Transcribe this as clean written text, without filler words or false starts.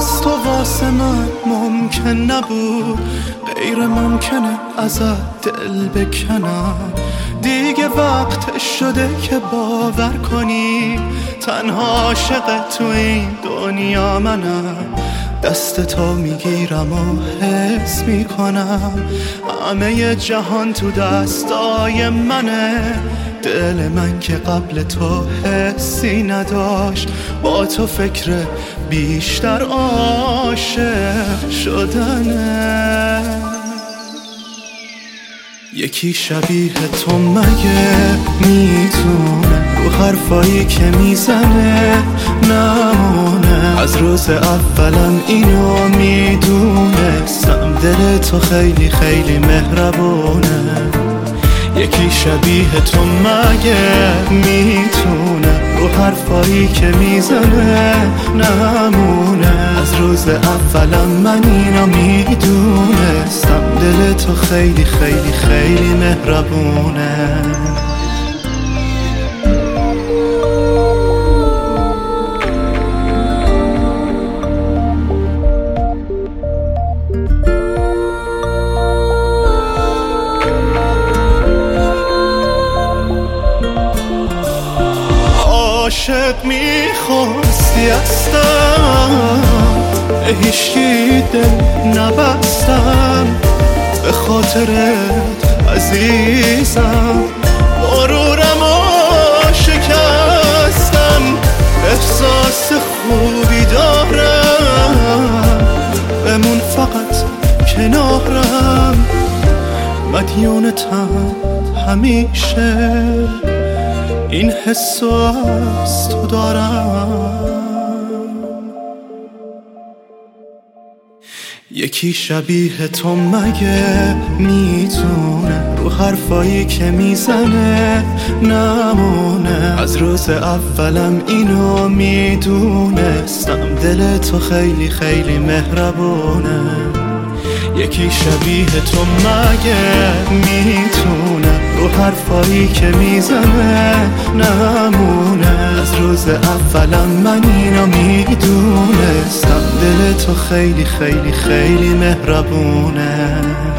از تو واسه من ممکن نبود، غیر ممکنه ازت دل بکنم. دیگه وقت شده که باور کنی تنها عاشق تو این دنیا منم. دست تو میگیرم و حس میکنم همه جهان تو دستای منه. دل من که قبل تو حسی نداشت، با تو فکر بیشتر عاشق شدنه. یکی شبیه تو مگه میتونه رو حرفایی که میزنه نمونه؟ از روز اولم اینو میدونستم، دل تو خیلی خیلی مهربونه. یکی شبیه تو مگه میتونه رو حرفایی که میزنه نمونه؟ از روز اولم من اینو میدونستم، دل تو خیلی خیلی خیلی مهربونه. عاشق میخواستی هستم، به هیچکی دل نبستم، به خاطرت عزیزم غرورمو شکستم. احساس خوبی دارم، بمون فقط کنارم، مدیونتم همیشه، این حسو از تو دارم. یکی شبیه تو مگه میتونه رو حرفایی که میزنه نمونه؟ از روز اولم اینو میدونستم، دل تو خیلی خیلی مهربونه. یکی شبیه تو مگه میتونه رو حرفایی که میزنه نمونه؟ از روز اولم من اینو میدونستم، دل تو خیلی خیلی خیلی مهربونه.